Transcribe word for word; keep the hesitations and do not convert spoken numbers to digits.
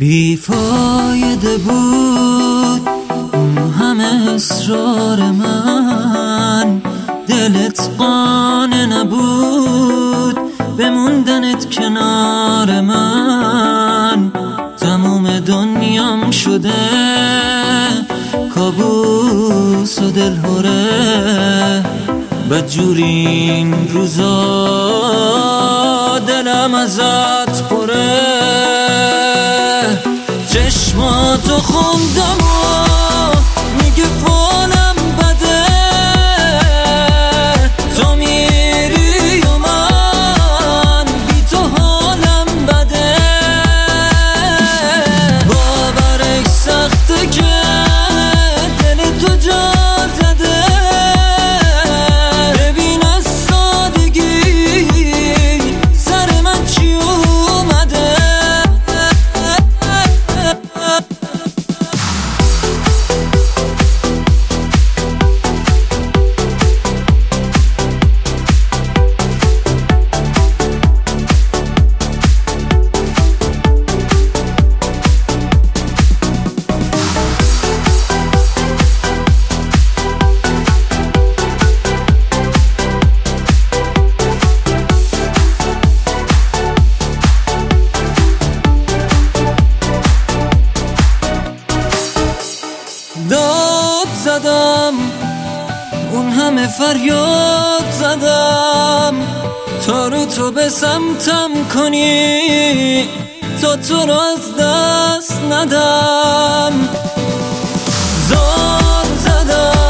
بیفایده بود اون همه اصرار من، دلت قانع نبود بموندنت کنار من. تموم دنیام شده کابوس و دلهوره، بدجورین روزا دلم ازت پره. چشماتو خوندم و میگه فالم بده، تو میری و من بی تو حالم بده. باورش سخته که دل تو جا زده، ببین از سادگی سر من چی اومده. داد زدم اون همه فریاد زدم تا رو تو به سمتم کنی، تا تو رو از دست ندم. زار زدم